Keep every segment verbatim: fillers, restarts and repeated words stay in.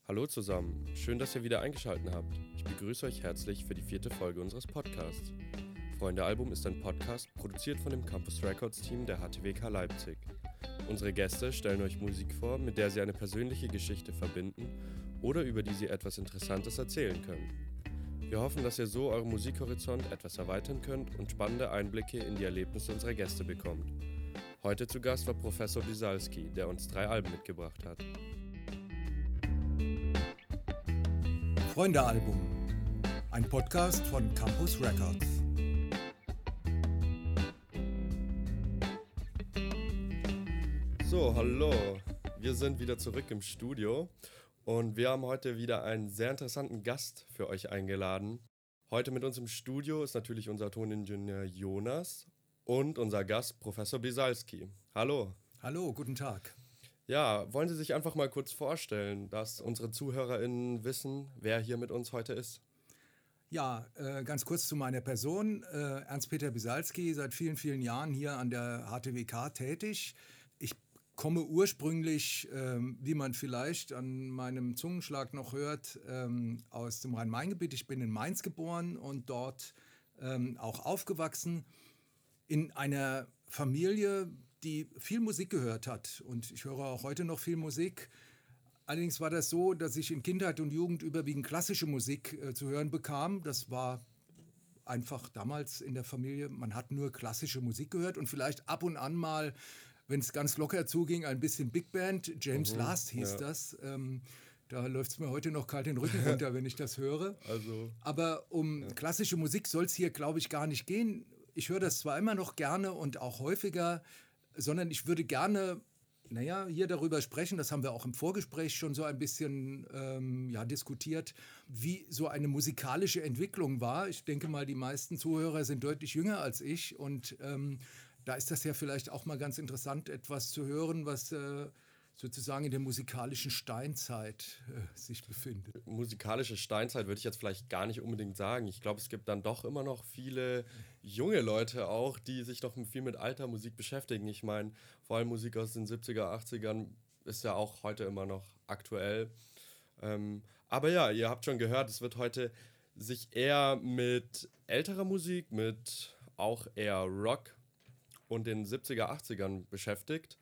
Hallo zusammen, schön, dass ihr wieder eingeschaltet habt. Ich begrüße euch herzlich für die vierte Folge unseres Podcasts. Freunde Album ist ein Podcast, produziert von dem Campus Records Team der H T W K Leipzig. Unsere Gäste stellen euch Musik vor, mit der sie eine persönliche Geschichte verbinden oder über die sie etwas Interessantes erzählen können. Wir hoffen, dass ihr so euren Musikhorizont etwas erweitern könnt und spannende Einblicke in die Erlebnisse unserer Gäste bekommt. Heute zu Gast war Professor Bisalski, der uns drei Alben mitgebracht hat. Freunde Album, ein Podcast von Campus Records. So, hallo, wir sind wieder zurück im Studio und wir haben heute wieder einen sehr interessanten Gast für euch eingeladen. Heute mit uns im Studio ist natürlich unser Toningenieur Jonas und unser Gast Professor Bisalski. Hallo. Hallo, guten Tag. Ja, wollen Sie sich einfach mal kurz vorstellen, dass unsere ZuhörerInnen wissen, wer hier mit uns heute ist? Ja, äh, ganz kurz zu meiner Person. Äh, Ernst-Peter Bisalski, seit vielen, vielen Jahren hier an der H T W K tätig. Ich komme ursprünglich, ähm, wie man vielleicht an meinem Zungenschlag noch hört, ähm, aus dem Rhein-Main-Gebiet. Ich bin in Mainz geboren und dort ähm, auch aufgewachsen. In einer Familie, die viel Musik gehört hat. Und ich höre auch heute noch viel Musik. Allerdings war das so, dass ich in Kindheit und Jugend überwiegend klassische Musik äh, zu hören bekam. Das war einfach damals in der Familie, man hat nur klassische Musik gehört und vielleicht ab und an mal, wenn es ganz locker zuging, ein bisschen Big Band. James mhm, Last hieß ja. das. Ähm, da läuft es mir heute noch kalt den Rücken runter, wenn ich das höre. Also, Aber um ja. klassische Musik soll es hier, glaube ich, gar nicht gehen. Ich höre das zwar immer noch gerne und auch häufiger, sondern ich würde gerne, naja, hier darüber sprechen, das haben wir auch im Vorgespräch schon so ein bisschen ähm, ja, diskutiert, wie so eine musikalische Entwicklung war. Ich denke mal, die meisten Zuhörer sind deutlich jünger als ich und ähm, da ist das ja vielleicht auch mal ganz interessant, etwas zu hören, was äh, sozusagen in der musikalischen Steinzeit äh, sich befindet. Musikalische Steinzeit würde ich jetzt vielleicht gar nicht unbedingt sagen. Ich glaube, es gibt dann doch immer noch viele junge Leute auch, die sich noch viel mit alter Musik beschäftigen. Ich meine, vor allem Musik aus den siebziger, achtzigern ist ja auch heute immer noch aktuell. Ähm, aber ja, ihr habt schon gehört, es wird heute sich eher mit älterer Musik, mit auch eher Rock und den siebziger, achtzigern beschäftigt.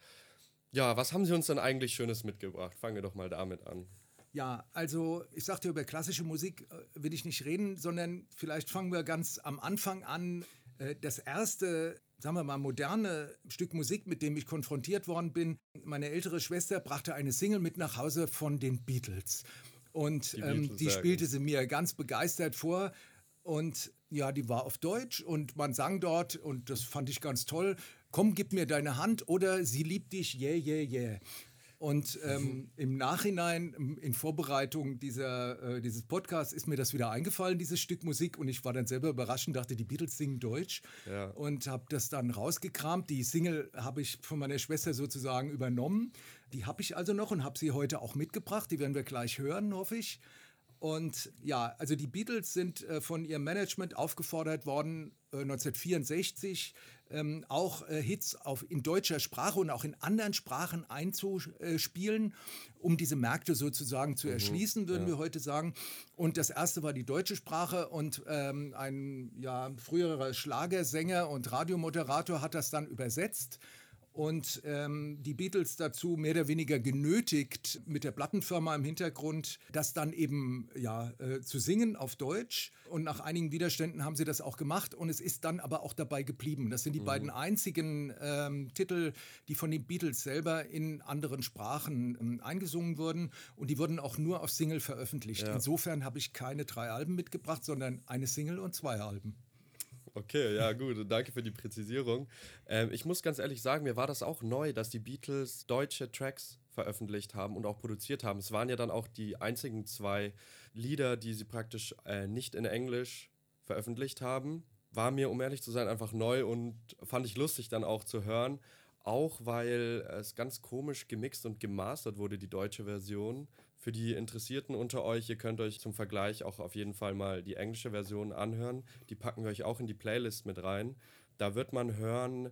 Ja, was haben Sie uns denn eigentlich Schönes mitgebracht? Fangen wir doch mal damit an. Ja, also ich sagte, über klassische Musik äh, will ich nicht reden, sondern vielleicht fangen wir ganz am Anfang an. Äh, das erste, sagen wir mal, moderne Stück Musik, mit dem ich konfrontiert worden bin, meine ältere Schwester brachte eine Single mit nach Hause von den Beatles. Und die, ähm, die spielte sie mir ganz begeistert vor. Und ja, die war auf Deutsch und man sang dort, und das fand ich ganz toll, komm, gib mir deine Hand oder sie liebt dich, yeah, yeah, yeah. Und ähm, mhm. im Nachhinein, in Vorbereitung dieser, äh, dieses Podcasts, ist mir das wieder eingefallen, dieses Stück Musik. Und ich war dann selber überrascht und dachte, die Beatles singen Deutsch. Ja. Und habe das dann rausgekramt. Die Single habe ich von meiner Schwester sozusagen übernommen. Die habe ich also noch und habe sie heute auch mitgebracht. Die werden wir gleich hören, hoffe ich. Und ja, also die Beatles sind äh, von ihrem Management aufgefordert worden, äh, neunzehnhundertvierundsechzig ähm, auch äh, Hits auf, in deutscher Sprache und auch in anderen Sprachen einzuspielen, um diese Märkte sozusagen zu erschließen, mhm, würden ja. wir heute sagen. Und das erste war die deutsche Sprache und ähm, ein ja, früherer Schlagersänger und Radiomoderator hat das dann übersetzt. Und ähm, die Beatles dazu mehr oder weniger genötigt, mit der Plattenfirma im Hintergrund, das dann eben ja, äh, zu singen auf Deutsch. Und nach einigen Widerständen haben sie das auch gemacht. Und es ist dann aber auch dabei geblieben. Das sind die mhm. beiden einzigen ähm, Titel, die von den Beatles selber in anderen Sprachen ähm, eingesungen wurden. Und die wurden auch nur auf Single veröffentlicht. Ja. Insofern habe ich keine drei Alben mitgebracht, sondern eine Single und zwei Alben. Okay, ja gut, danke für die Präzisierung. Ähm, ich muss ganz ehrlich sagen, mir war das auch neu, dass die Beatles deutsche Tracks veröffentlicht haben und auch produziert haben. Es waren ja dann auch die einzigen zwei Lieder, die sie praktisch äh, nicht in Englisch veröffentlicht haben. War mir, um ehrlich zu sein, einfach neu und fand ich lustig dann auch zu hören. Auch weil es ganz komisch gemixt und gemastert wurde, die deutsche Version. Für die Interessierten unter euch, ihr könnt euch zum Vergleich auch auf jeden Fall mal die englische Version anhören. Die packen wir euch auch in die Playlist mit rein. Da wird man hören,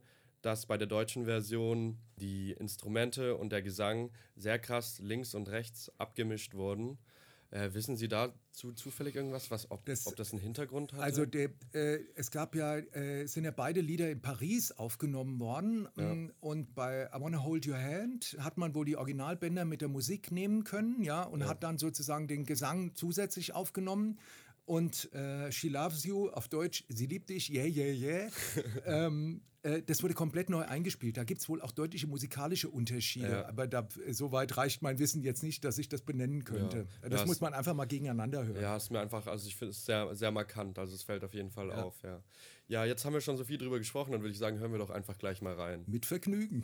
dass bei der deutschen Version die Instrumente und der Gesang sehr krass links und rechts abgemischt wurden. Äh, wissen Sie dazu zufällig irgendwas, was, ob, das, ob das einen Hintergrund hatte? Also der, äh, es gab ja, äh, sind ja beide Lieder in Paris aufgenommen worden. Ja. Und bei I Wanna Hold Your Hand hat man wohl die Originalbänder mit der Musik nehmen können, ja, und ja. hat dann sozusagen den Gesang zusätzlich aufgenommen. Und äh, She Loves You, auf Deutsch, sie liebt dich, yeah, yeah, yeah. ähm, äh, das wurde komplett neu eingespielt. Da gibt es wohl auch deutliche musikalische Unterschiede. Ja. Aber da, so weit reicht mein Wissen jetzt nicht, dass ich das benennen könnte. Ja. Das ja, muss man einfach mal gegeneinander hören. Ja, ist mir einfach, also ich finde es sehr, sehr markant. Also es fällt auf jeden Fall ja. auf. Ja. ja, jetzt haben wir schon so viel drüber gesprochen, dann würde ich sagen, hören wir doch einfach gleich mal rein. Mit Vergnügen.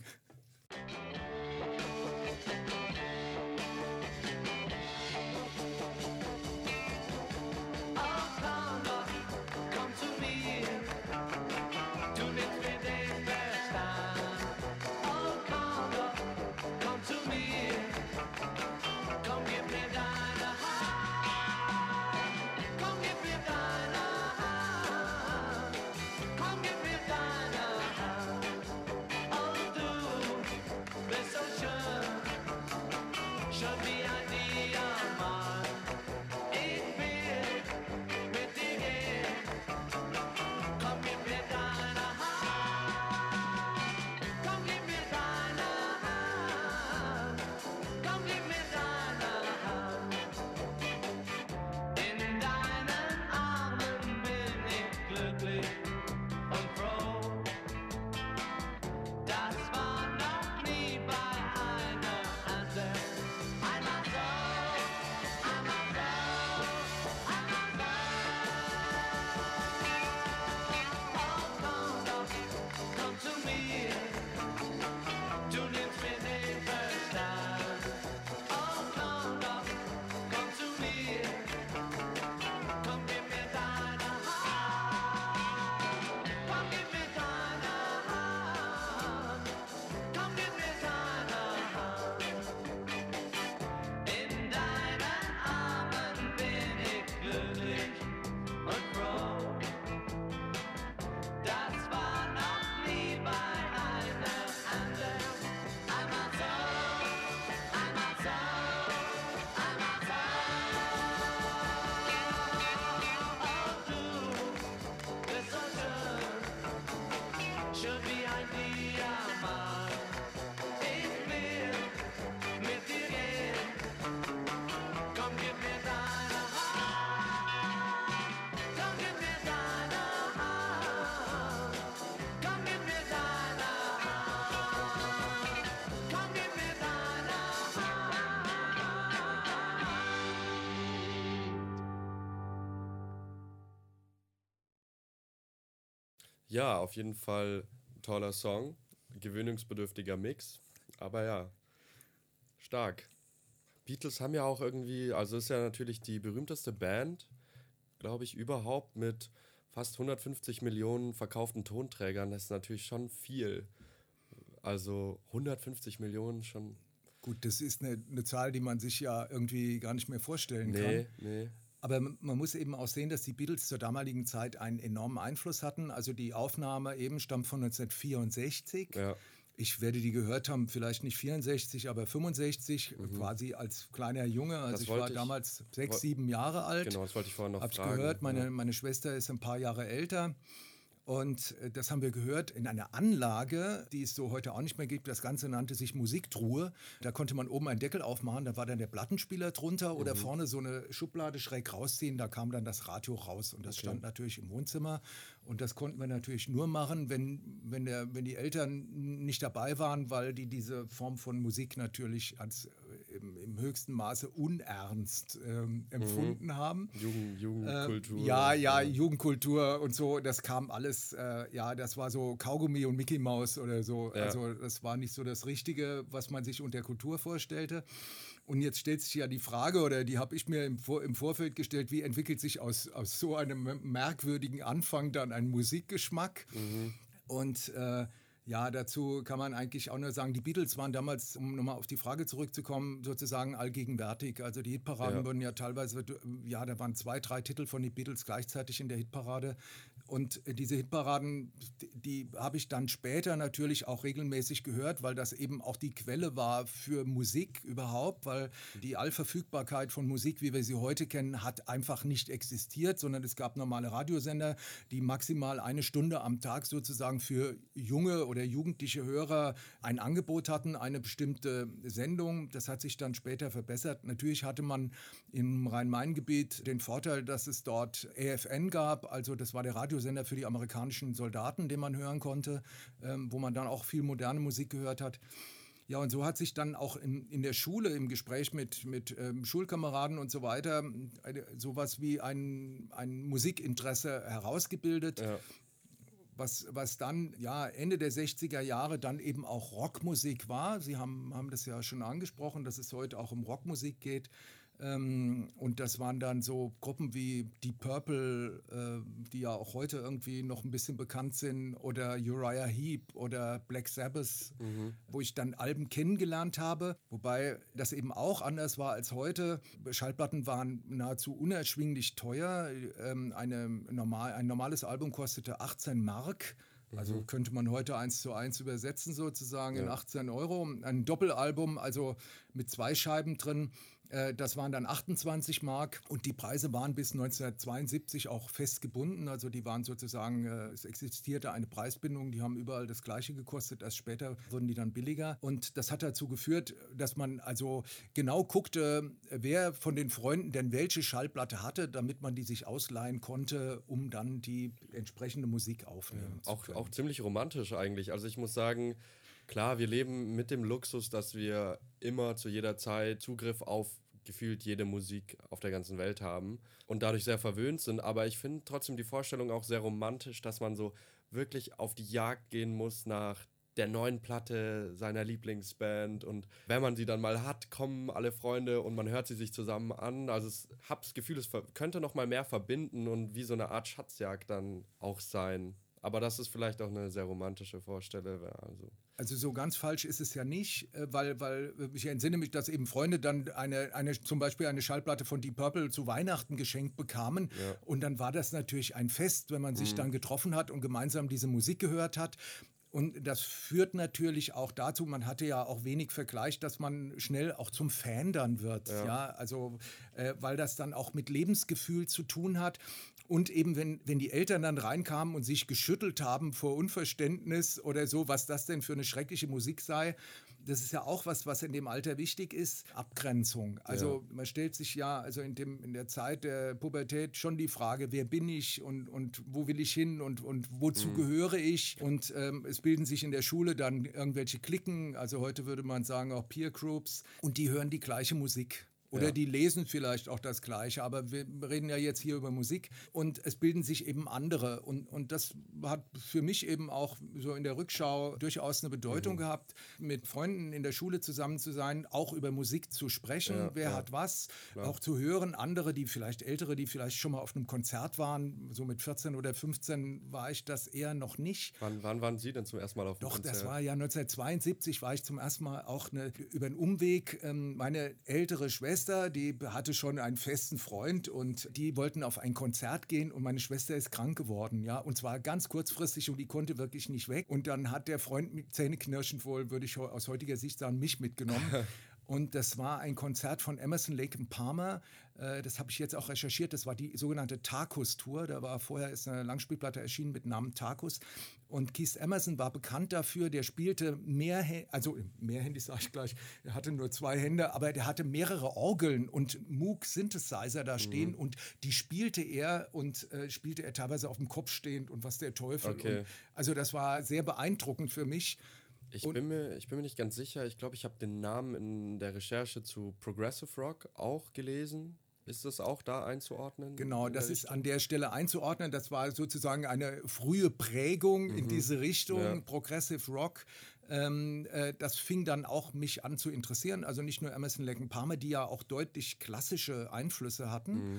Ja, auf jeden Fall ein toller Song, gewöhnungsbedürftiger Mix, aber ja, stark. Beatles haben ja auch irgendwie, also ist ja natürlich die berühmteste Band, glaube ich, überhaupt mit fast hundertfünfzig Millionen verkauften Tonträgern. Das ist natürlich schon viel. Also hundertfünfzig Millionen schon. Gut, das ist eine, eine Zahl, die man sich ja irgendwie gar nicht mehr vorstellen kann. Nee, nee. Aber man muss eben auch sehen, dass die Beatles zur damaligen Zeit einen enormen Einfluss hatten. Also die Aufnahme eben stammt von neunzehnhundertvierundsechzig. Ja. Ich werde die gehört haben, vielleicht nicht vierundsechzig, aber fünfundsechzig, mhm. quasi als kleiner Junge. Also das ich war ich, damals sechs, sieben Jahre alt. Genau, das wollte ich vorhin noch Hab fragen. Habe ich gehört, meine, meine Schwester ist ein paar Jahre älter. Und das haben wir gehört in einer Anlage, die es so heute auch nicht mehr gibt. Das Ganze nannte sich Musiktruhe. Da konnte man oben einen Deckel aufmachen, da war dann der Plattenspieler drunter oder mhm. vorne so eine Schublade schräg rausziehen. Da kam dann das Radio raus und das okay. stand natürlich im Wohnzimmer. Und das konnten wir natürlich nur machen, wenn, wenn, der, wenn die Eltern nicht dabei waren, weil die diese Form von Musik natürlich als im, im höchsten Maße unernst ähm, empfunden mhm. haben. Jugend, Jugendkultur. Äh, ja, ja, ja, Jugendkultur und so, das kam alles, äh, ja, das war so Kaugummi und Mickey Maus oder so. Ja. Also das war nicht so das Richtige, was man sich unter Kultur vorstellte. Und jetzt stellt sich ja die Frage, oder die habe ich mir im, Vor- im Vorfeld gestellt, wie entwickelt sich aus, aus so einem merkwürdigen Anfang dann ein Musikgeschmack? Mhm. Und äh, ja, dazu kann man eigentlich auch nur sagen, die Beatles waren damals, um nochmal auf die Frage zurückzukommen, sozusagen allgegenwärtig. Also die Hitparaden ja. wurden ja teilweise, ja, da waren zwei, drei Titel von den Beatles gleichzeitig in der Hitparade. Und diese Hitparaden, die, die habe ich dann später natürlich auch regelmäßig gehört, weil das eben auch die Quelle war für Musik überhaupt, weil die Allverfügbarkeit von Musik, wie wir sie heute kennen, hat einfach nicht existiert, sondern es gab normale Radiosender, die maximal eine Stunde am Tag sozusagen für junge oder jugendliche Hörer ein Angebot hatten, eine bestimmte Sendung. Das hat sich dann später verbessert. Natürlich hatte man im Rhein-Main-Gebiet den Vorteil, dass es dort A F N gab, also das war der Radiosender für die amerikanischen Soldaten, den man hören konnte, ähm, wo man dann auch viel moderne Musik gehört hat. Ja, und so hat sich dann auch in, in der Schule, im Gespräch mit, mit ähm, Schulkameraden und so weiter, eine, sowas wie ein, ein Musikinteresse herausgebildet. Ja. Was, was dann ja, Ende der sechziger Jahre dann eben auch Rockmusik war. Sie haben, haben das ja schon angesprochen, dass es heute auch um Rockmusik geht. Ähm, und das waren dann so Gruppen wie Deep Purple, äh, die ja auch heute irgendwie noch ein bisschen bekannt sind, oder Uriah Heep oder Black Sabbath, mhm. wo ich dann Alben kennengelernt habe. Wobei das eben auch anders war als heute. Schallplatten waren nahezu unerschwinglich teuer. Ähm, eine normal, ein normales Album kostete achtzehn Mark. Also mhm. könnte man heute eins zu eins übersetzen sozusagen ja. in achtzehn Euro. Ein Doppelalbum, also mit zwei Scheiben drin, äh, das waren dann achtundzwanzig Mark. Und die Preise waren bis neunzehnhundertzweiundsiebzig auch fest gebunden. Also die waren sozusagen, äh, es existierte eine Preisbindung, die haben überall das Gleiche gekostet. Erst später wurden die dann billiger. Und das hat dazu geführt, dass man also genau guckte, wer von den Freunden denn welche Schallplatte hatte, damit man die sich ausleihen konnte, um dann die entsprechende Musik aufnehmen ja, auch, zu können. Auch ziemlich romantisch eigentlich. Also ich muss sagen, klar, wir leben mit dem Luxus, dass wir immer zu jeder Zeit Zugriff auf gefühlt jede Musik auf der ganzen Welt haben und dadurch sehr verwöhnt sind. Aber ich finde trotzdem die Vorstellung auch sehr romantisch, dass man so wirklich auf die Jagd gehen muss nach der neuen Platte seiner Lieblingsband. Und wenn man sie dann mal hat, kommen alle Freunde und man hört sie sich zusammen an. Also ich habe das Gefühl, es könnte noch mal mehr verbinden und wie so eine Art Schatzjagd dann auch sein. Aber das ist vielleicht auch eine sehr romantische Vorstellung. Also. also so ganz falsch ist es ja nicht, weil, weil ich entsinne mich, dass eben Freunde dann eine, eine, zum Beispiel eine Schallplatte von Deep Purple zu Weihnachten geschenkt bekamen. Ja. Und dann war das natürlich ein Fest, wenn man sich mhm. dann getroffen hat und gemeinsam diese Musik gehört hat. Und das führt natürlich auch dazu, man hatte ja auch wenig Vergleich, dass man schnell auch zum Fan dann wird. Ja. Ja? Also, äh, weil das dann auch mit Lebensgefühl zu tun hat. Und eben, wenn, wenn die Eltern dann reinkamen und sich geschüttelt haben vor Unverständnis oder so, was das denn für eine schreckliche Musik sei, das ist ja auch was, was in dem Alter wichtig ist, Abgrenzung. Also ja. man stellt sich ja also in, dem, in der Zeit der Pubertät schon die Frage, wer bin ich und, und wo will ich hin und, und wozu mhm. gehöre ich? Und ähm, es bilden sich in der Schule dann irgendwelche Cliquen, also heute würde man sagen auch Peer Groups, und die hören die gleiche Musik. Oder ja. die lesen vielleicht auch das Gleiche, aber wir reden ja jetzt hier über Musik und es bilden sich eben andere. Und, und das hat für mich eben auch so in der Rückschau durchaus eine Bedeutung mhm. gehabt, mit Freunden in der Schule zusammen zu sein, auch über Musik zu sprechen, ja, wer ja. hat was, Klar. auch zu hören. Andere, die vielleicht ältere, die vielleicht schon mal auf einem Konzert waren, so mit vierzehn oder fünfzehn war ich das eher noch nicht. Wann, wann waren Sie denn zum ersten Mal auf dem Doch, Konzert? Das war ja neunzehnhundertzweiundsiebzig, war ich zum ersten Mal auch eine, über einen Umweg. Ähm, meine ältere Schwester, die hatte schon einen festen Freund und die wollten auf ein Konzert gehen und meine Schwester ist krank geworden, ja, und zwar ganz kurzfristig und die konnte wirklich nicht weg. Und dann hat der Freund mit zähneknirschend wohl, würde ich aus heutiger Sicht sagen, mich mitgenommen. Und das war ein Konzert von Emerson, Lake and Palmer. Das habe ich jetzt auch recherchiert. Das war die sogenannte Tarkus-Tour. Da war vorher ist eine Langspielplatte erschienen mit Namen Tarkus. Und Keith Emerson war bekannt dafür. Der spielte mehr, also mehrhändig sage ich gleich. Er hatte nur zwei Hände, aber der hatte mehrere Orgeln und Moog Synthesizer da stehen. Mhm. Und die spielte er und äh, spielte er teilweise auf dem Kopf stehend und was der Teufel. Okay. Und, also das war sehr beeindruckend für mich. Ich bin, mir, ich bin mir nicht ganz sicher. Ich glaube, ich habe den Namen in der Recherche zu Progressive Rock auch gelesen. Ist das auch da einzuordnen? Genau, das ist an der Stelle einzuordnen. Das war sozusagen eine frühe Prägung mhm. in diese Richtung, ja. Progressive Rock. Ähm, äh, das fing dann auch mich an zu interessieren. Also nicht nur Emerson, Lake and Palmer, die ja auch deutlich klassische Einflüsse hatten. Mhm.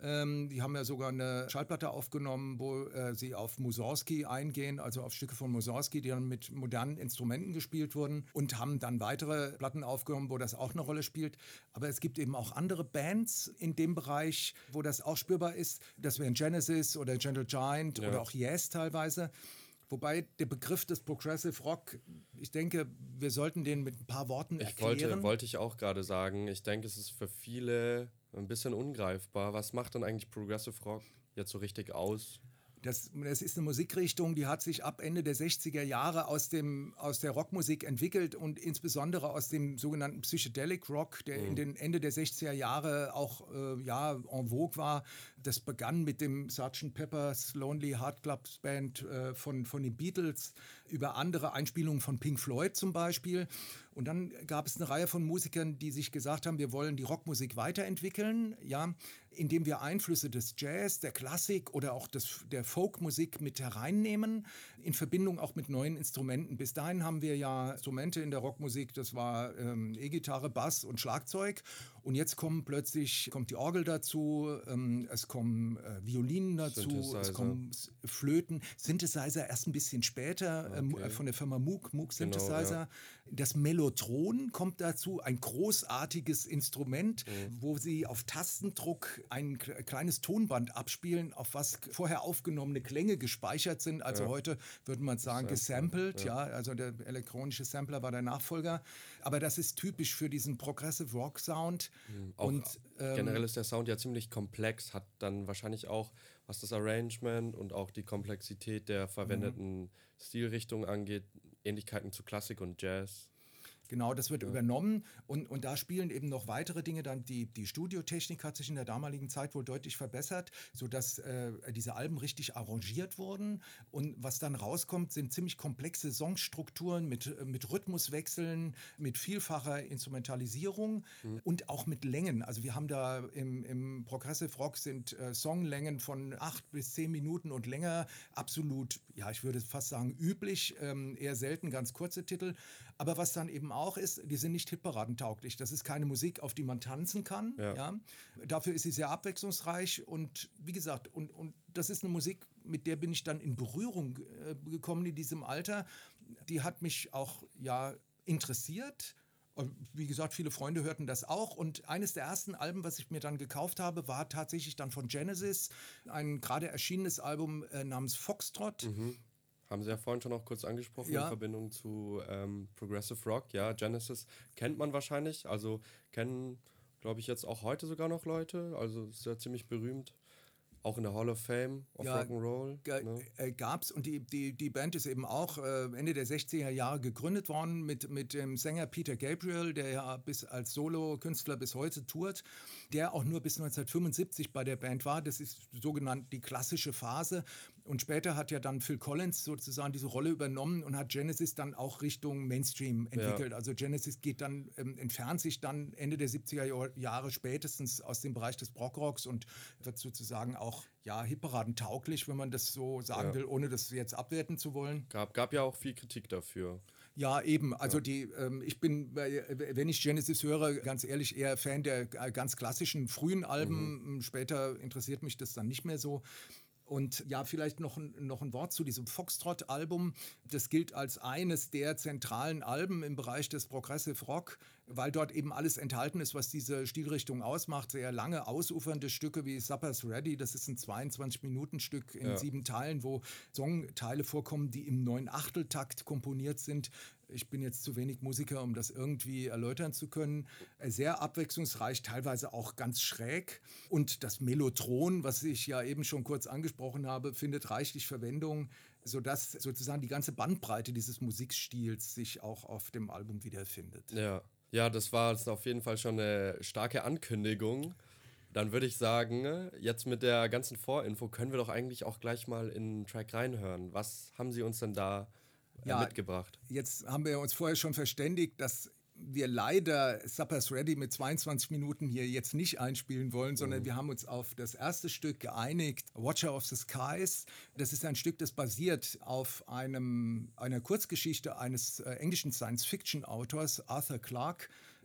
Ähm, die haben ja sogar eine Schallplatte aufgenommen, wo äh, sie auf Mussorgsky eingehen, also auf Stücke von Mussorgsky, die dann mit modernen Instrumenten gespielt wurden, und haben dann weitere Platten aufgenommen, wo das auch eine Rolle spielt. Aber es gibt eben auch andere Bands in dem Bereich, wo das auch spürbar ist. Das wären Genesis oder Gentle Giant Ja. oder auch Yes teilweise. Wobei der Begriff des Progressive Rock, ich denke, wir sollten den mit ein paar Worten Ich erklären. wollte, wollte ich auch gerade sagen, ich denke, es ist für viele ein bisschen ungreifbar. Was macht denn eigentlich Progressive Rock jetzt so richtig aus? Das, das ist eine Musikrichtung, die hat sich ab Ende der sechziger Jahre aus, dem, aus der Rockmusik entwickelt und insbesondere aus dem sogenannten Psychedelic Rock, der Mhm. in den Ende der sechziger Jahre auch äh, ja, en vogue war. Das begann mit dem Sergeant Pepper's Lonely Heart Club Band äh, von, von den Beatles, über andere Einspielungen von Pink Floyd zum Beispiel. Und dann gab es eine Reihe von Musikern, die sich gesagt haben, wir wollen die Rockmusik weiterentwickeln, ja, indem wir Einflüsse des Jazz, der Klassik oder auch des, der Folkmusik mit hereinnehmen, in Verbindung auch mit neuen Instrumenten. Bis dahin haben wir ja Instrumente in der Rockmusik, das war ähm, E-Gitarre, Bass und Schlagzeug. Und jetzt kommen plötzlich, kommt die Orgel dazu, ähm, es kommen äh, Violinen dazu, es kommen S- Flöten, Synthesizer erst ein bisschen später, ähm, Okay. von der Firma Moog, Moog Synthesizer. Genau, ja. Das Mellotron kommt dazu, ein großartiges Instrument, Mhm. wo sie auf Tastendruck ein k- kleines Tonband abspielen, auf was k- vorher aufgenommene Klänge gespeichert sind. Also Ja. heute würde man sagen Gesampelt, gesampelt, ja. Also der elektronische Sampler war der Nachfolger. Aber das ist typisch für diesen Progressive Rock Sound. Auch Und ähm, generell ist der Sound ja ziemlich komplex, hat dann wahrscheinlich auch, was das Arrangement und auch die Komplexität der verwendeten Stilrichtung angeht, Ähnlichkeiten zu Klassik und Jazz. Genau, das wird übernommen und, und da spielen eben noch weitere Dinge. Dann die, die Studiotechnik hat sich in der damaligen Zeit wohl deutlich verbessert, sodass äh, diese Alben richtig arrangiert wurden. Und was dann rauskommt, sind ziemlich komplexe Songstrukturen mit, äh, mit Rhythmuswechseln, mit vielfacher Instrumentalisierung und auch mit Längen. Also wir haben da im, im Progressive Rock sind äh, Songlängen von acht bis zehn Minuten und länger absolut, ja, ich würde fast sagen, üblich, ähm, eher selten ganz kurze Titel. Aber was dann eben auch ist, die sind nicht hitparadentauglich. Das ist keine Musik, auf die man tanzen kann. Ja. Ja. Dafür ist sie sehr abwechslungsreich und wie gesagt, und, und das ist eine Musik, mit der bin ich dann in Berührung äh, gekommen in diesem Alter. Die hat mich auch ja interessiert. Und wie gesagt, viele Freunde hörten das auch. Und eines der ersten Alben, was ich mir dann gekauft habe, war tatsächlich dann von Genesis, ein gerade erschienenes Album äh, namens Foxtrot. Mhm. Haben Sie ja vorhin schon auch kurz angesprochen Ja. in Verbindung zu ähm, Progressive Rock. Ja, Genesis kennt man wahrscheinlich. Also kennen, glaube ich, jetzt auch heute sogar noch Leute. Also ist ja ziemlich berühmt. Auch in der Hall of Fame of Ja, Rock'n'Roll. Ge- Ne? äh, gab's und die, die, die Band ist eben auch äh, Ende der sechziger Jahre gegründet worden mit, mit dem Sänger Peter Gabriel, der ja bis als Solo-Künstler bis heute tourt, der auch nur bis neunzehnhundertfünfundsiebzig bei der Band war. Das ist sogenannt die klassische Phase. Und später hat ja dann Phil Collins sozusagen diese Rolle übernommen und hat Genesis dann auch Richtung Mainstream entwickelt. Also Genesis geht dann, ähm, entfernt sich dann Ende der siebziger Jahre spätestens aus dem Bereich des Prog-Rocks und wird sozusagen auch ja, hitparadentauglich, wenn man das so sagen Ja. will, ohne das jetzt abwerten zu wollen. Gab, gab ja auch viel Kritik dafür. Ja, eben. Also die, ähm, ich bin, bei- wenn ich Genesis höre, ganz ehrlich eher Fan der äh, ganz klassischen frühen Alben. Später interessiert mich das dann nicht mehr so. Und ja, vielleicht noch ein, noch ein Wort zu diesem Foxtrot-Album. Das gilt als eines der zentralen Alben im Bereich des Progressive Rock, weil dort eben alles enthalten ist, was diese Stilrichtung ausmacht. Sehr lange, ausufernde Stücke wie Supper's Ready, das ist ein zweiundzwanzig-Minuten-Stück in Ja. sieben Teilen, wo Songteile vorkommen, die im Neun-Achtel-Takt komponiert sind. Ich bin jetzt zu wenig Musiker, um das irgendwie erläutern zu können. Sehr abwechslungsreich, teilweise auch ganz schräg. Und das Mellotron, was ich ja eben schon kurz angesprochen habe, findet reichlich Verwendung, sodass sozusagen die ganze Bandbreite dieses Musikstils sich auch auf dem Album wiederfindet. Ja. Ja, das war jetzt auf jeden Fall schon eine starke Ankündigung. Dann würde ich sagen, jetzt mit der ganzen Vorinfo können wir doch eigentlich auch gleich mal in den Track reinhören. Was haben Sie uns denn da äh, Ja, mitgebracht? Jetzt haben wir uns vorher schon verständigt, dass wir leider Supper's Ready mit zweiundzwanzig Minuten hier jetzt nicht einspielen wollen, sondern wir haben uns auf das erste Stück geeinigt, Watcher of the Skies. Das ist ein Stück, das basiert auf einem, einer Kurzgeschichte eines äh, englischen Science-Fiction-Autors, Arthur Clarke.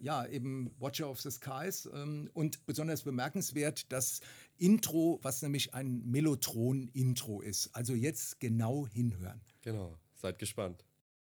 ja, eben Watcher of the Skies. Ähm, und besonders bemerkenswert das Intro, was nämlich ein Mellotron-Intro ist. Also jetzt genau hinhören. Genau, seid gespannt.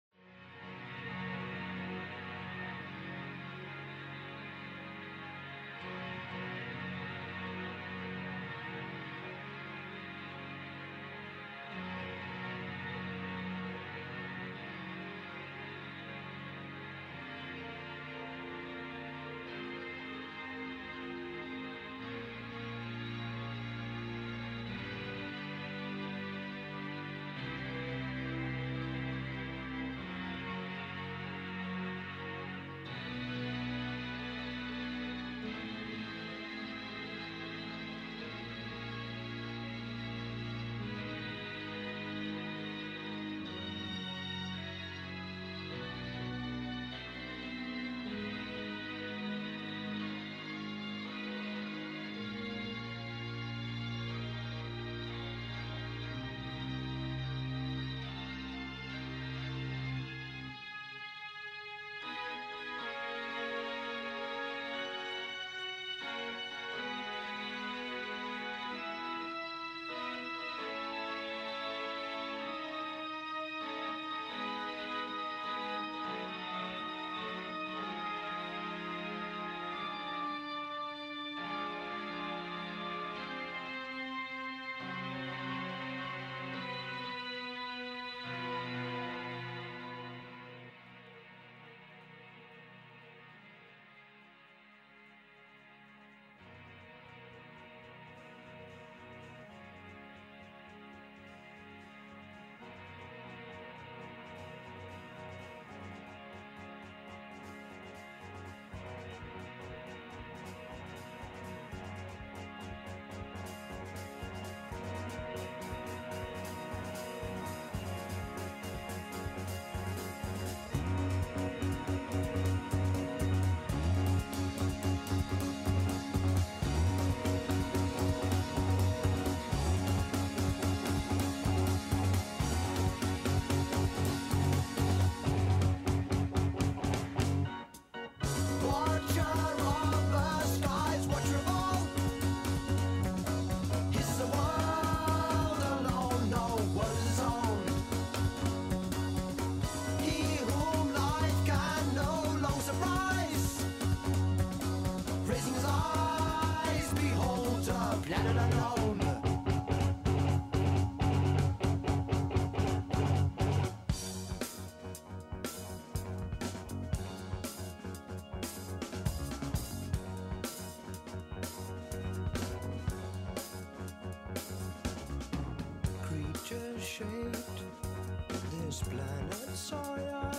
Shaped this planet soil.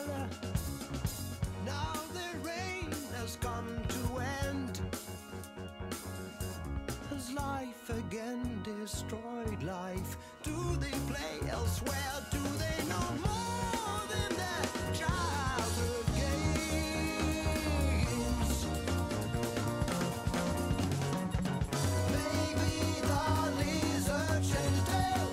Now the rain has come to end. Has life again destroyed life? Do they play elsewhere? Do they know more than their childhood games? Maybe the lizard shed his tail.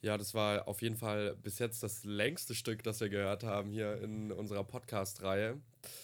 Ja, das war auf jeden Fall bis jetzt das längste Stück, das wir gehört haben hier in unserer Podcast-Reihe.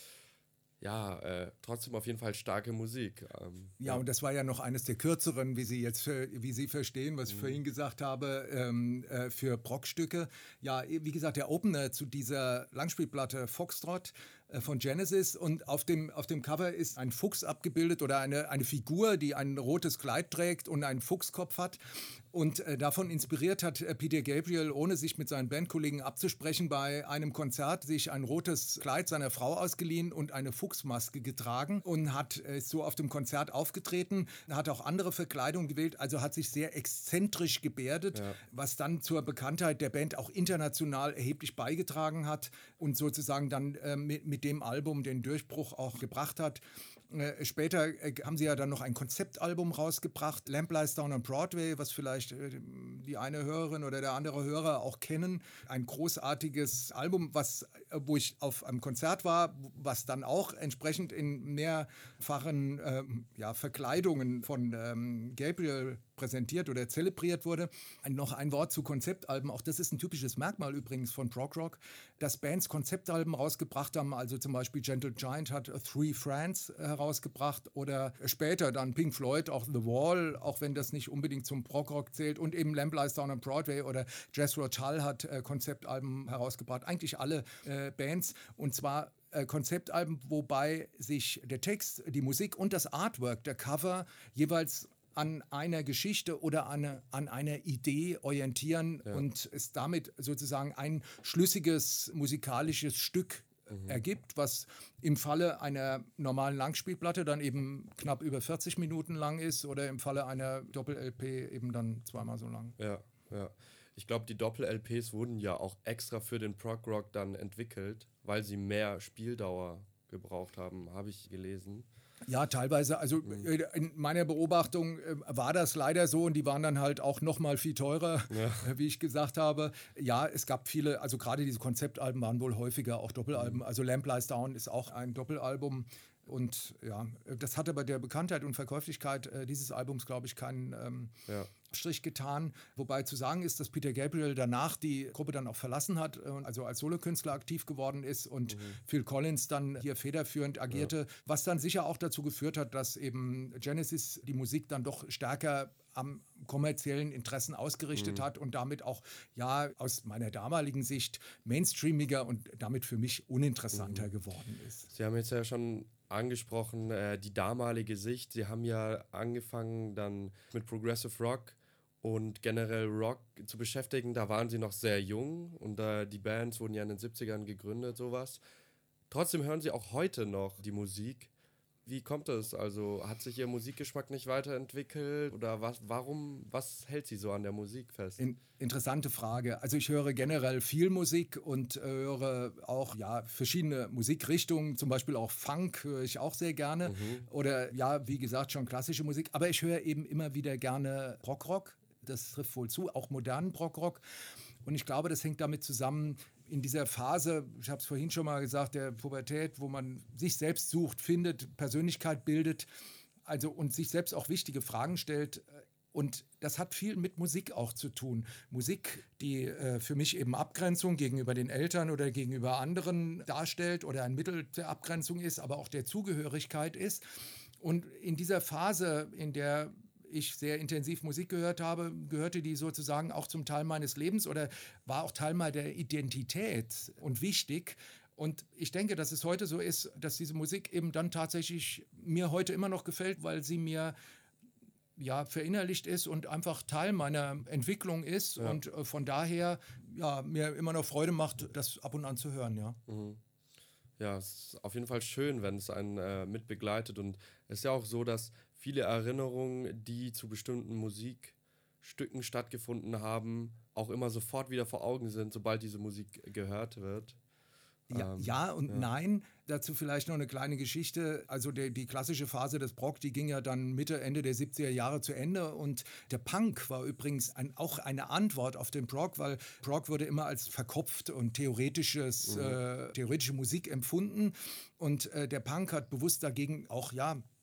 Ja, äh, trotzdem auf jeden Fall starke Musik. Ähm, Ja, und das war ja noch eines der kürzeren, wie Sie jetzt, äh, wie Sie verstehen, was ich vorhin gesagt habe, ähm, äh, für Brockstücke. Ja, wie gesagt, der Opener zu dieser Langspielplatte Foxtrot äh, von Genesis, und auf dem, auf dem Cover ist ein Fuchs abgebildet oder eine, eine Figur, die ein rotes Kleid trägt und einen Fuchskopf hat. Und äh, davon inspiriert hat äh, Peter Gabriel, ohne sich mit seinen Bandkollegen abzusprechen, bei einem Konzert sich ein rotes Kleid seiner Frau ausgeliehen und eine Fuchsmaske getragen und hat äh, so auf dem Konzert aufgetreten, hat auch andere Verkleidungen gewählt, also hat sich sehr exzentrisch gebärdet, Ja. was dann zur Bekanntheit der Band auch international erheblich beigetragen hat und sozusagen dann äh, mit, mit dem Album den Durchbruch auch gebracht hat. Äh, später äh, haben sie ja dann noch ein Konzeptalbum rausgebracht, Lamp Lies Down on Broadway, was vielleicht äh, die eine Hörerin oder der andere Hörer auch kennen. Ein großartiges Album, was, äh, wo ich auf einem Konzert war, was dann auch entsprechend in mehrfachen ähm, ja, Verkleidungen von ähm, Gabriel präsentiert oder zelebriert wurde. Ein, noch ein Wort zu Konzeptalben. Auch das ist ein typisches Merkmal übrigens von Prog Rock, dass Bands Konzeptalben rausgebracht haben. Also zum Beispiel Gentle Giant hat Three Friends äh, herausgebracht oder später dann Pink Floyd, auch The Wall, auch wenn das nicht unbedingt zum Prog Rock zählt, und eben Lamp Lies Down on Broadway oder Jethro Tull hat äh, Konzeptalben herausgebracht. Eigentlich alle äh, Bands, und zwar äh, Konzeptalben, wobei sich der Text, die Musik und das Artwork, der Cover jeweils an einer Geschichte oder an, eine, an einer Idee orientieren Ja. und es damit sozusagen ein schlüssiges musikalisches Stück mhm. ergibt, was im Falle einer normalen Langspielplatte dann eben knapp über vierzig Minuten lang ist oder im Falle einer Doppel-L P eben dann zweimal so lang. Ja, ja. Ich glaube, die Doppel-L Ps wurden ja auch extra für den Prog Rock dann entwickelt, weil sie mehr Spieldauer gebraucht haben, habe ich gelesen. Ja, teilweise. Also äh, in meiner Beobachtung äh, war das leider so, und die waren dann halt auch noch mal viel teurer, Ja. äh, wie ich gesagt habe. Ja, es gab viele, also gerade diese Konzeptalben waren wohl häufiger auch Doppelalben. Also Lamp Lies Down ist auch ein Doppelalbum. Und ja, das hat aber der Bekanntheit und Verkäuflichkeit äh, dieses Albums, glaube ich, keinen ähm, Ja. Strich getan. Wobei zu sagen ist, dass Peter Gabriel danach die Gruppe dann auch verlassen hat, äh, also als Solokünstler aktiv geworden ist und mhm. Phil Collins dann hier federführend agierte, ja. was dann sicher auch dazu geführt hat, dass eben Genesis die Musik dann doch stärker am kommerziellen Interessen ausgerichtet mhm. hat und damit auch, ja, aus meiner damaligen Sicht mainstreamiger und damit für mich uninteressanter mhm. geworden ist. Sie haben jetzt ja schon angesprochen, äh, die damalige Sicht. Sie haben ja angefangen dann mit Progressive Rock und generell Rock zu beschäftigen. Da waren Sie noch sehr jung und äh, die Bands wurden ja in den siebzigern gegründet, sowas. Trotzdem hören Sie auch heute noch die Musik. Wie kommt das? Also hat sich Ihr Musikgeschmack nicht weiterentwickelt oder was, warum, was hält Sie so an der Musik fest? In, interessante Frage. Also ich höre generell viel Musik und äh, höre auch ja, verschiedene Musikrichtungen, zum Beispiel auch Funk höre ich auch sehr gerne mhm. oder ja, wie gesagt, schon klassische Musik. Aber ich höre eben immer wieder gerne Prog-Rock, das trifft wohl zu, auch modernen Prog-Rock. Und ich glaube, das hängt damit zusammen, in dieser Phase, ich habe es vorhin schon mal gesagt, der Pubertät, wo man sich selbst sucht, findet, Persönlichkeit bildet, also und sich selbst auch wichtige Fragen stellt. Und das hat viel mit Musik auch zu tun. Musik, die äh, für mich eben Abgrenzung gegenüber den Eltern oder gegenüber anderen darstellt oder ein Mittel der Abgrenzung ist, aber auch der Zugehörigkeit ist. Und in dieser Phase, in der ich sehr intensiv Musik gehört habe, gehörte die sozusagen auch zum Teil meines Lebens oder war auch Teil meiner Identität und wichtig. Und ich denke, dass es heute so ist, dass diese Musik eben dann tatsächlich mir heute immer noch gefällt, weil sie mir ja verinnerlicht ist und einfach Teil meiner Entwicklung ist ja. und von daher ja, mir immer noch Freude macht, das ab und an zu hören. Ja. Mhm. Ja, es ist auf jeden Fall schön, wenn es einen äh, mitbegleitet, und es ist ja auch so, dass viele Erinnerungen, die zu bestimmten Musikstücken stattgefunden haben, auch immer sofort wieder vor Augen sind, sobald diese Musik gehört wird. Ja, ähm, ja und ja. nein. Dazu vielleicht noch eine kleine Geschichte. Also der, die klassische Phase des Prog, die ging ja dann Mitte, Ende der siebziger Jahre zu Ende. Und der Punk war übrigens ein, auch eine Antwort auf den Prog, weil Prog wurde immer als verkopft und theoretisches, mhm. äh, theoretische Musik empfunden. Und äh, der Punk hat bewusst dagegen auch, ja,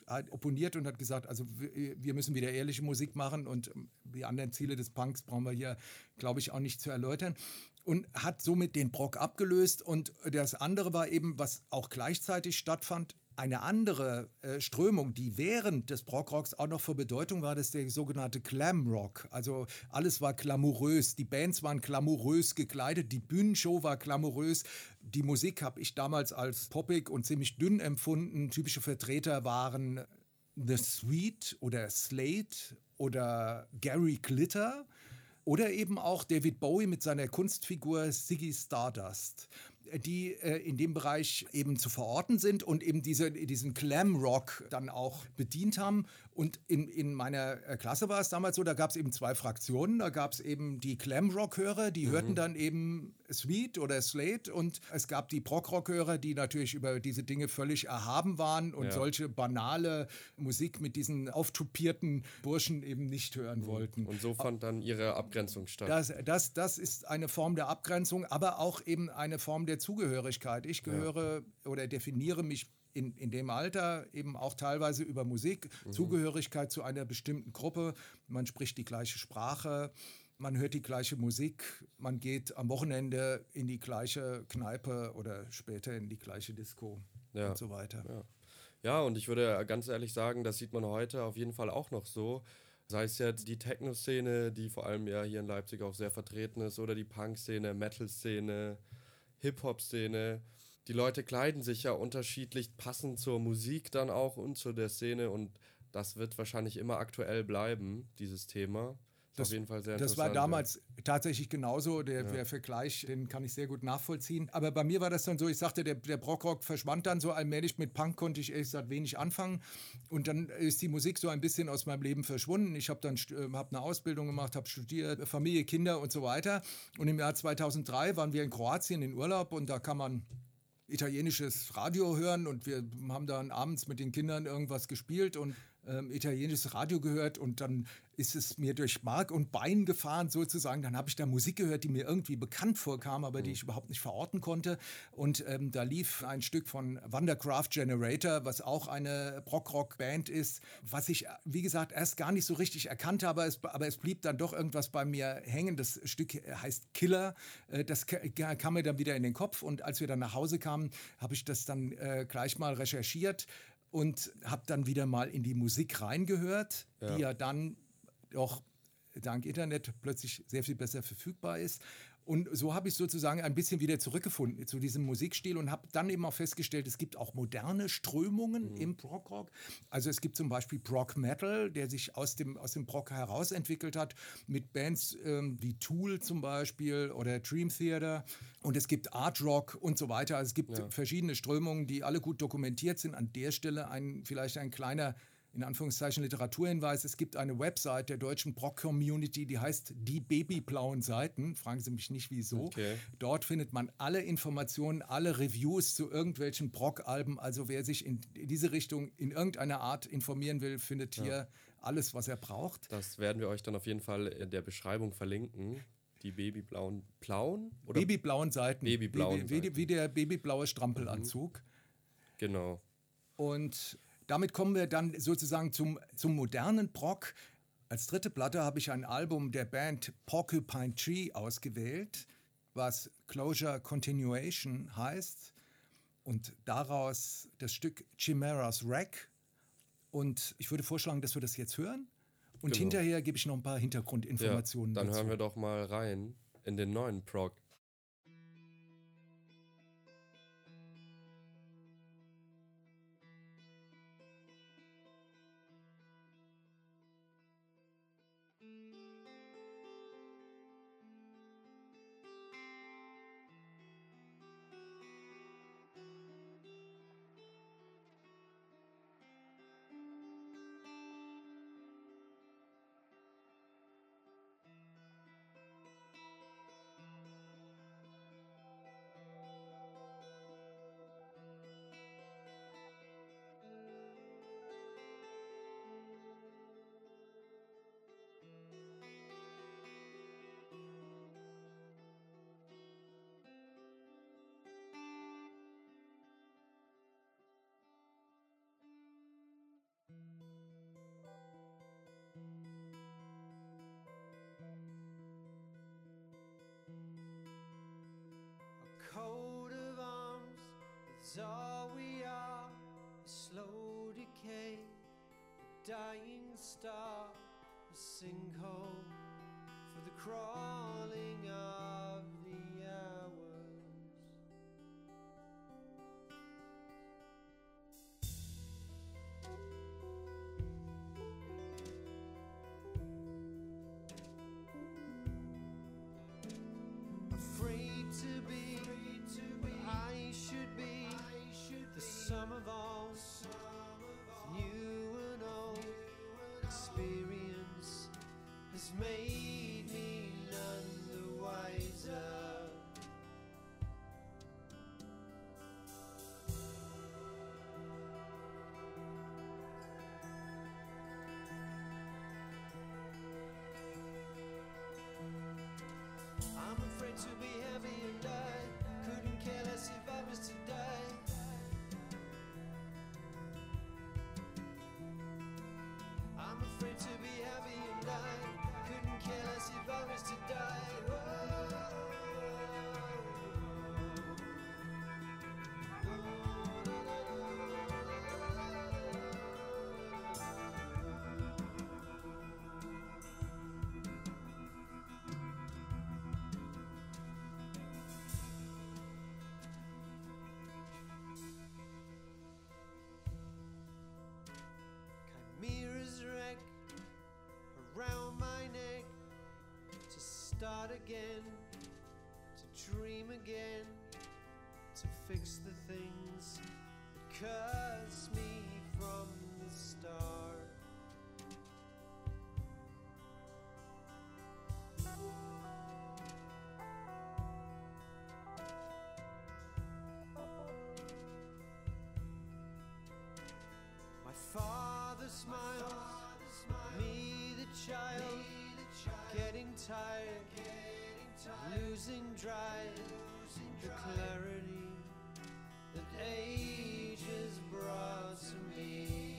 hat opponiert und hat gesagt, also wir, wir müssen wieder ehrliche Musik machen und die anderen Ziele des Punks brauchen wir hier, glaube ich, auch nicht zu erläutern. Und hat somit den Prog abgelöst. Und das andere war eben, was auch gleichzeitig stattfand, eine andere äh, Strömung, die während des Prog-Rocks auch noch von Bedeutung war, das ist der sogenannte Glam-Rock. Also alles war glamourös, die Bands waren glamourös gekleidet, die Bühnenshow war glamourös. Die Musik habe ich damals als poppig und ziemlich dünn empfunden. Typische Vertreter waren The Sweet oder Slade oder Gary Glitter. Oder eben auch David Bowie mit seiner Kunstfigur Ziggy Stardust, die äh, in dem Bereich eben zu verorten sind und eben diese, diesen Glam-Rock dann auch bedient haben. Und in, in meiner Klasse war es damals so, da gab es eben zwei Fraktionen. Da gab es eben die Glam-Rock-Hörer, die mhm. hörten dann eben Sweet oder Slade. Und es gab die Prog-Rock-Hörer, die natürlich über diese Dinge völlig erhaben waren und ja. solche banale Musik mit diesen auftupierten Burschen eben nicht hören mhm. wollten. Und so fand dann ihre Abgrenzung statt. Das, das, das ist eine Form der Abgrenzung, aber auch eben eine Form der Zugehörigkeit. Ich gehöre ja. oder definiere mich in, in dem Alter eben auch teilweise über Musik, mhm. Zugehörigkeit zu einer bestimmten Gruppe. Man spricht die gleiche Sprache, man hört die gleiche Musik, man geht am Wochenende in die gleiche Kneipe oder später in die gleiche Disco ja. und so weiter. Ja. ja, und ich würde ganz ehrlich sagen, das sieht man heute auf jeden Fall auch noch so. Sei es jetzt die Techno-Szene, die vor allem ja hier in Leipzig auch sehr vertreten ist, oder die Punk-Szene, Metal-Szene, Hip-Hop-Szene. Die Leute kleiden sich ja unterschiedlich, passend zur Musik dann auch und zu der Szene, und das wird wahrscheinlich immer aktuell bleiben, dieses Thema. Das, auf jeden Fall sehr das war interessant, damals ja. tatsächlich genauso. Der, Ja. der Vergleich, den kann ich sehr gut nachvollziehen. Aber bei mir war das dann so, ich sagte, der, der Prog-Rock verschwand dann so allmählich. Mit Punk konnte ich ehrlich gesagt wenig anfangen. Und dann ist die Musik so ein bisschen aus meinem Leben verschwunden. Ich habe dann äh, hab eine Ausbildung gemacht, habe studiert, Familie, Kinder und so weiter. Und im Jahr zweitausenddrei waren wir in Kroatien in Urlaub und da kann man italienisches Radio hören und wir haben dann abends mit den Kindern irgendwas gespielt und ähm, italienisches Radio gehört und dann ist es mir durch Mark und Bein gefahren sozusagen. Dann habe ich da Musik gehört, die mir irgendwie bekannt vorkam, aber die ich überhaupt nicht verorten konnte. Und ähm, da lief ein Stück von Wondercraft Generator, was auch eine Prog-Rock-Band ist, was ich, wie gesagt, erst gar nicht so richtig erkannt habe, es, aber es blieb dann doch irgendwas bei mir hängen. Das Stück heißt Killer. Äh, das k- kam mir dann wieder in den Kopf und als wir dann nach Hause kamen, habe ich das dann äh, gleich mal recherchiert und habe dann wieder mal in die Musik reingehört, ja. die ja dann auch dank Internet plötzlich sehr viel besser verfügbar ist. Und so habe ich sozusagen ein bisschen wieder zurückgefunden zu diesem Musikstil und habe dann eben auch festgestellt, es gibt auch moderne Strömungen mhm. im Prog-Rock. Also es gibt zum Beispiel Prog Metal, der sich aus dem, aus dem Prog herausentwickelt hat, mit Bands ähm, wie Tool zum Beispiel oder Dream Theater. Und es gibt Art Rock und so weiter. Also es gibt ja. verschiedene Strömungen, die alle gut dokumentiert sind. An der Stelle ein, vielleicht ein kleiner in Anführungszeichen Literaturhinweis, es gibt eine Website der deutschen Prog-Community, die heißt Die Babyblauen Seiten. Fragen Sie mich nicht, wieso. Okay. Dort findet man alle Informationen, alle Reviews zu irgendwelchen Prog-Alben. Also wer sich in diese Richtung in irgendeiner Art informieren will, findet hier ja. alles, was er braucht. Das werden wir euch dann auf jeden Fall in der Beschreibung verlinken. Die babyblauen Plauen? Oder? Babyblauen Seiten. Babyblauen wie, wie, wie der babyblaue Strampelanzug. Mhm. Genau. Und damit kommen wir dann sozusagen zum, zum modernen Prog. Als dritte Platte habe ich ein Album der Band Porcupine Tree ausgewählt, was Closure Continuation heißt. Und daraus das Stück Chimera's Wreck. Und ich würde vorschlagen, dass wir das jetzt hören. Und genau. hinterher gebe ich noch ein paar Hintergrundinformationen ja, dann dazu. Hören wir doch mal rein in den neuen Prog. dying star, a sinkhole for the crawling of the hours. Afraid to be what I should be, the sum of all new and old experience has made me none the wiser. I'm afraid to be heavy and I couldn't care less if I was to die. I'm afraid to be heavy and I couldn't care less if I was to die. Chimera's wreck around my neck, to start again, to dream again, to fix the things that curse me from the start. My father smiles, me the child, getting tired, losing drive, the clarity that age has brought to me.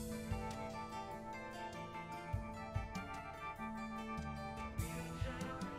Future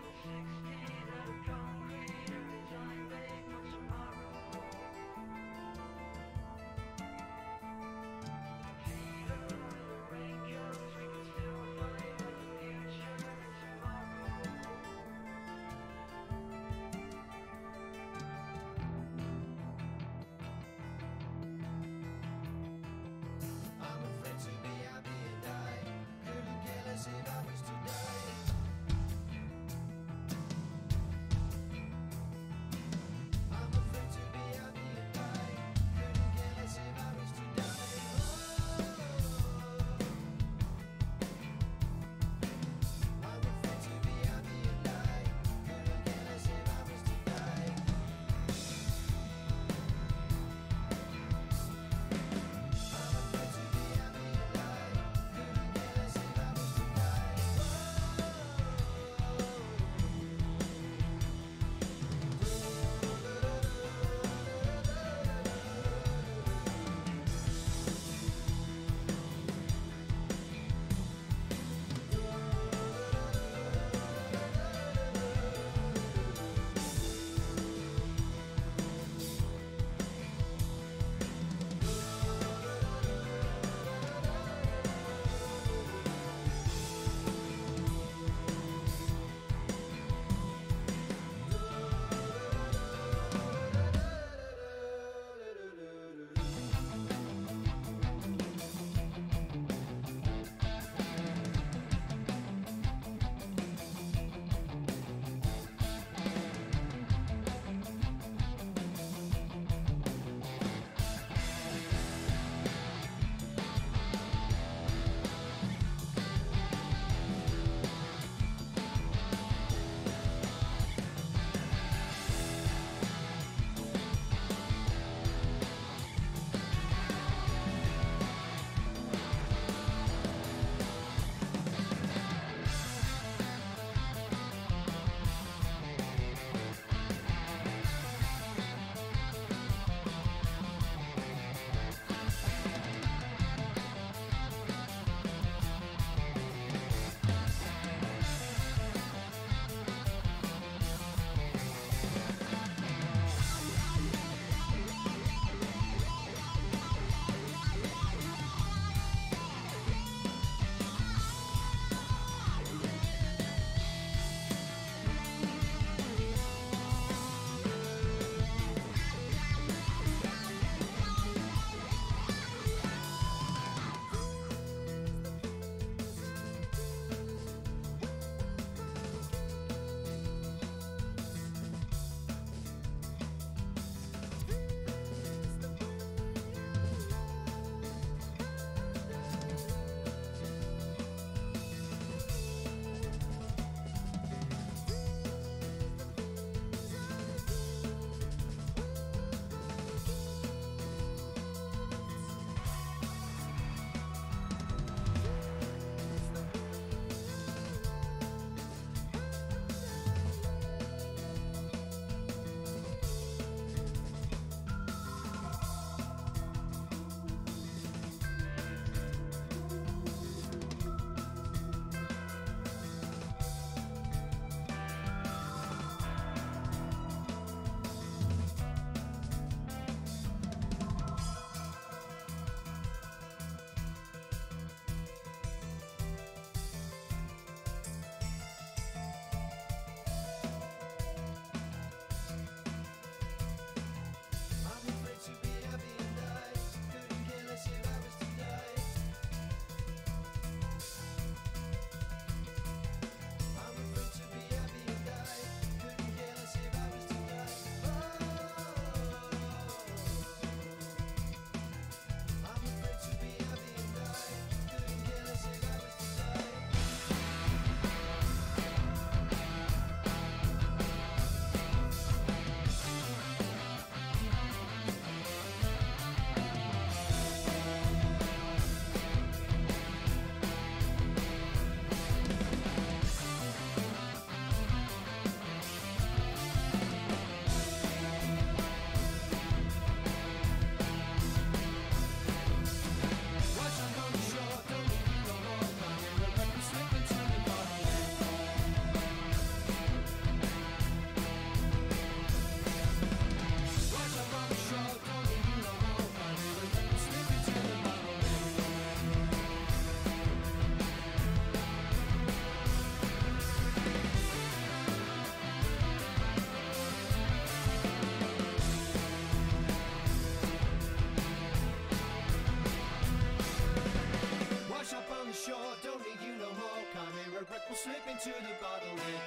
to the bottleneck.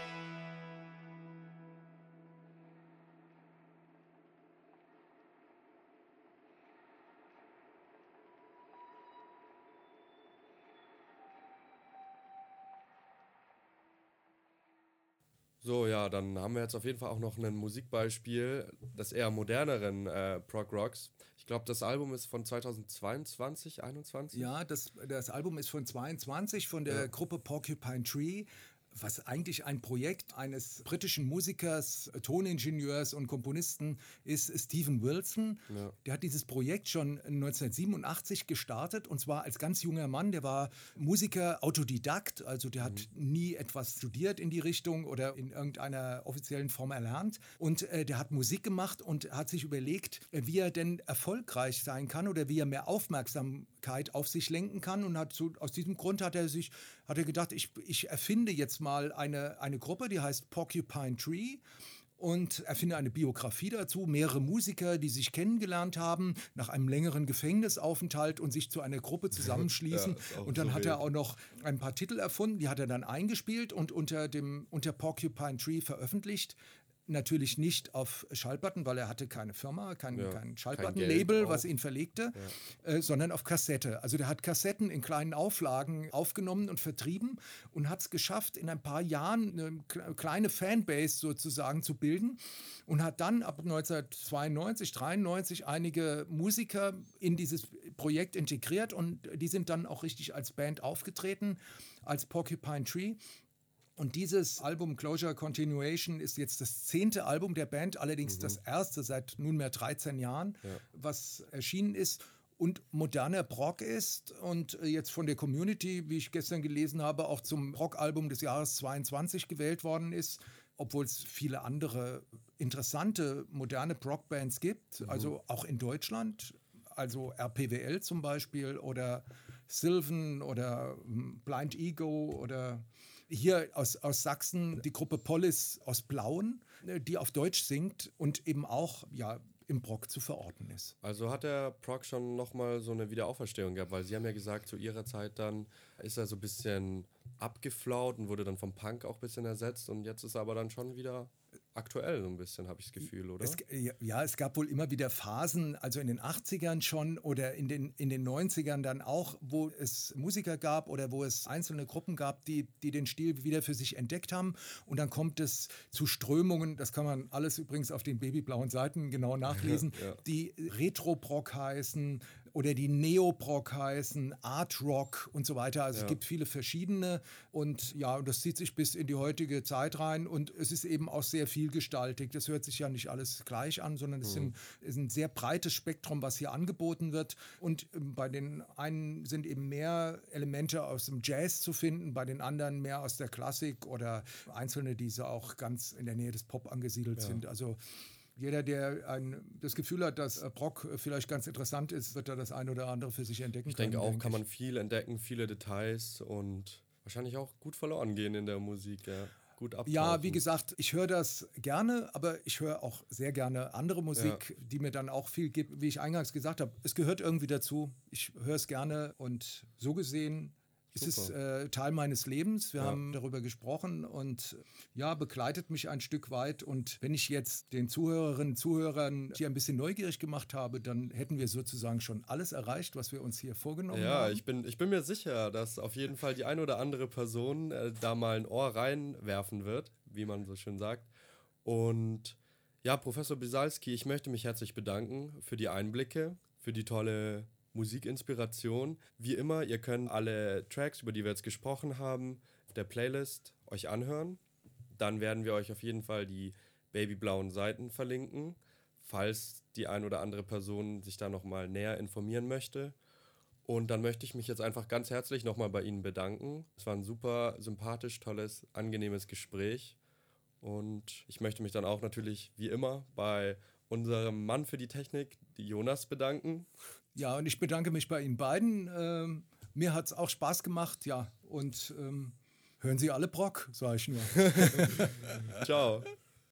So, ja, dann haben wir jetzt auf jeden Fall auch noch ein Musikbeispiel des eher moderneren äh, Prog-Rocks. Ich glaube, das Album ist von zweitausendzweiundzwanzig, einundzwanzig. Ja, das, das Album ist von zweiundzwanzig von der Ja. Gruppe Porcupine Tree, was eigentlich ein Projekt eines britischen Musikers, Toningenieurs und Komponisten ist, Stephen Wilson. Ja. Der hat dieses Projekt schon neunzehnhundertsiebenundachtzig gestartet, und zwar als ganz junger Mann. Der war Musiker, Autodidakt, also der hat Mhm. nie etwas studiert in die Richtung oder in irgendeiner offiziellen Form erlernt. Und äh, der hat Musik gemacht und hat sich überlegt, äh, wie er denn erfolgreich sein kann oder wie er mehr Aufmerksamkeit auf sich lenken kann. Und hat so, aus diesem Grund hat er sich hat er gedacht, ich, ich erfinde jetzt mal eine, eine Gruppe, die heißt Porcupine Tree. Und erfinde eine Biografie dazu, mehrere Musiker, die sich kennengelernt haben nach einem längeren Gefängnisaufenthalt und sich zu einer Gruppe zusammenschließen. Ja, ist auch und dann so hat er wild. auch noch ein paar Titel erfunden, die hat er dann eingespielt und unter dem unter Porcupine Tree veröffentlicht. Natürlich nicht auf Schallplatten, weil er hatte keine Firma, kein, Ja, kein kein Schallplattenlabel, Geld was auch. ihn verlegte, äh, sondern auf Kassette. Also der hat Kassetten in kleinen Auflagen aufgenommen und vertrieben und hat es geschafft, in ein paar Jahren eine kle- kleine Fanbase sozusagen zu bilden und hat dann ab neunzehnhundertzweiundneunzig, dreiundneunzig einige Musiker in dieses Projekt integriert, und die sind dann auch richtig als Band aufgetreten, als Porcupine Tree. Und dieses Album Closure Continuation ist jetzt das zehnte Album der Band, allerdings das erste seit nunmehr dreizehn Jahren, was erschienen ist und moderner Prog ist und jetzt von der Community, wie ich gestern gelesen habe, auch zum Prog-Album des Jahres zweiundzwanzig gewählt worden ist, obwohl es viele andere interessante moderne Prog-Bands gibt, also auch in Deutschland, also R P W L zum Beispiel oder Sylvan oder hm, Blind Ego oder hier aus, aus Sachsen die Gruppe Polis aus Plauen, äh, die auf Deutsch singt und eben auch ja, im Prog zu verorten ist. Also hat der Prog schon nochmal so eine Wiederauferstehung gehabt, weil Sie haben ja gesagt, zu Ihrer Zeit dann ist er so ein bisschen abgeflaut und wurde dann vom Punk auch ein bisschen ersetzt, und jetzt ist er aber dann schon wieder aktuell so ein bisschen, habe ich das Gefühl, oder? Es, ja, es gab wohl immer wieder Phasen, also in den achtzigern schon oder in den, in den neunzigern dann auch, wo es Musiker gab oder wo es einzelne Gruppen gab, die, die den Stil wieder für sich entdeckt haben. Und dann kommt es zu Strömungen, das kann man alles übrigens auf den babyblauen Seiten genau nachlesen, Ja. die Retro-Prog heißen oder die Neo-Prog heißen, Art-Rock und so weiter. Also Ja. es gibt viele verschiedene, und ja, und das zieht sich bis in die heutige Zeit rein, und es ist eben auch sehr vielgestaltig. Das hört sich ja nicht alles gleich an, sondern es sind, ist ein sehr breites Spektrum, was hier angeboten wird, und ähm, bei den einen sind eben mehr Elemente aus dem Jazz zu finden, bei den anderen mehr aus der Klassik oder einzelne, die so auch ganz in der Nähe des Pop angesiedelt sind. Also jeder, der ein, das Gefühl hat, dass äh, Prog vielleicht ganz interessant ist, wird da das ein oder andere für sich entdecken Ich können. denke auch, denke kann ich. man viel entdecken, viele Details und wahrscheinlich auch gut verloren gehen in der Musik, ja. Gut abtauchen. Ja, wie gesagt, ich höre das gerne, aber ich höre auch sehr gerne andere Musik, die mir dann auch viel gibt. Wie ich eingangs gesagt habe, es gehört irgendwie dazu. Ich höre es gerne, und so gesehen ist es Super. äh, Teil meines Lebens. Wir Ja. haben darüber gesprochen und ja, begleitet mich ein Stück weit. Und wenn ich jetzt den Zuhörerinnen und Zuhörern hier ein bisschen neugierig gemacht habe, dann hätten wir sozusagen schon alles erreicht, was wir uns hier vorgenommen Ja, haben. ich bin, ich bin mir sicher, dass auf jeden Fall die ein oder andere Person äh, da mal ein Ohr reinwerfen wird, wie man so schön sagt. Und ja, Professor Bisalski, ich möchte mich herzlich bedanken für die Einblicke, für die tolle Musikinspiration. Wie immer, ihr könnt alle Tracks, über die wir jetzt gesprochen haben, auf der Playlist euch anhören. Dann werden wir euch auf jeden Fall die babyblauen Seiten verlinken, falls die ein oder andere Person sich da nochmal näher informieren möchte. Und dann möchte ich mich jetzt einfach ganz herzlich nochmal bei Ihnen bedanken. Es war ein super sympathisch, tolles, angenehmes Gespräch. Und ich möchte mich dann auch natürlich, wie immer, bei unserem Mann für die Technik, die Jonas, bedanken. Ja, und ich bedanke mich bei Ihnen beiden. Ähm, mir hat es auch Spaß gemacht, ja. Und ähm, hören Sie alle Prog, sage ich nur. Ciao.